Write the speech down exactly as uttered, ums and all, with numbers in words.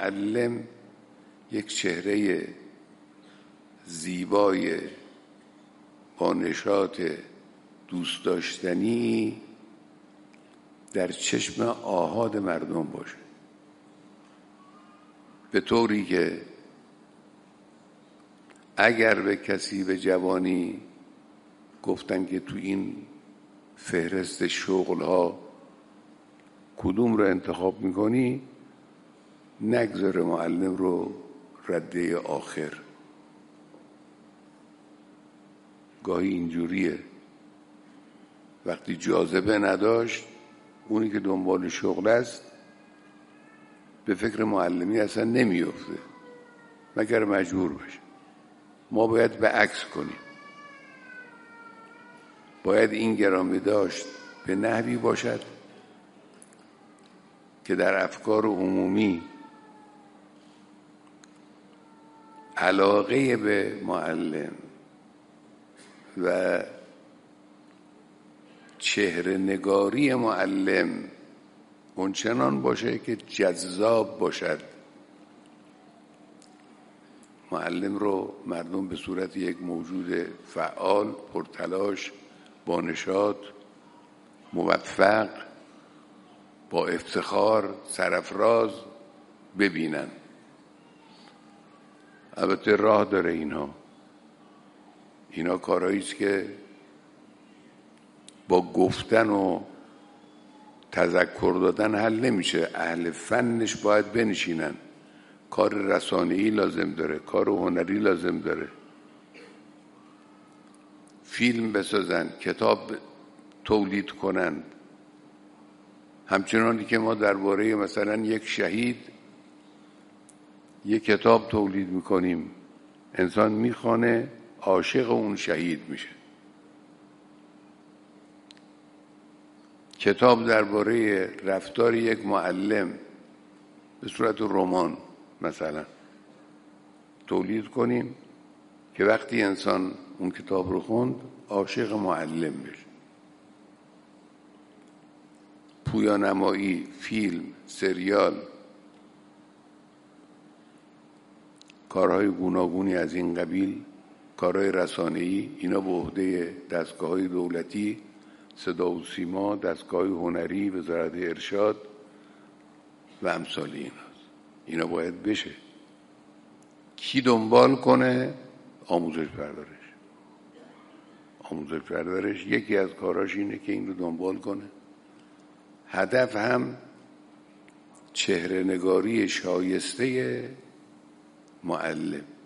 معلم یک چهره زیبای با نشاط دوست داشتنی در چشم آحاد مردم باشه، به طوری که اگر به کسی به جوانی گفتن که تو این فهرست شغل‌ها کدوم رو انتخاب میکنی، نگذاره معلم رو رده آخر. گاهی اینجوریه، وقتی جاذبه نداشت اونی که دنبال شغل است به فکر معلمی اصلا نمیفته مگر مجبور بشه. ما باید به عکس کنیم، باید این گرامی داشت به نحوی باشد که در افکار عمومی علاقه به معلم و چهره نگاری معلم اونچنان باشه که جذاب باشد. معلم رو مردم به صورت یک موجود فعال، پرتلاش، با نشاط، موفق، با افتخار، سرافراز ببینن. البته راه داره اینها اینا کارهایی است که با گفتن و تذکر دادن حل نمیشه. اهل فنش باید بنشینن، کار رسانه‌ای لازم داره، کار هنری لازم داره، فیلم بسازن، کتاب تولید کنن. همچنانی که ما درباره مثلا یک شهید یک کتاب تولید میکنیم، انسان میخوانه، عاشق اون شهید میشه. کتاب درباره رفتار یک معلم به صورت رمان مثلا تولید کنیم که وقتی انسان اون کتاب رو خوند عاشق معلم بشه. پویانمایی، فیلم، سریال، کارهای گوناگونی از این قبیل، کارهای رسانه‌ای، اینا به عهده دستگاه‌های دولتی، صدا و سیما، دستگاه هنری، وزارت ارشاد و امثال ایناست. اینا باید بشه. کی دنبال کنه؟ آموزش پرورش. آموزش پرورش یکی از کاراش اینه که این رو دنبال کنه. هدف هم چهره نگاری شایسته معلم.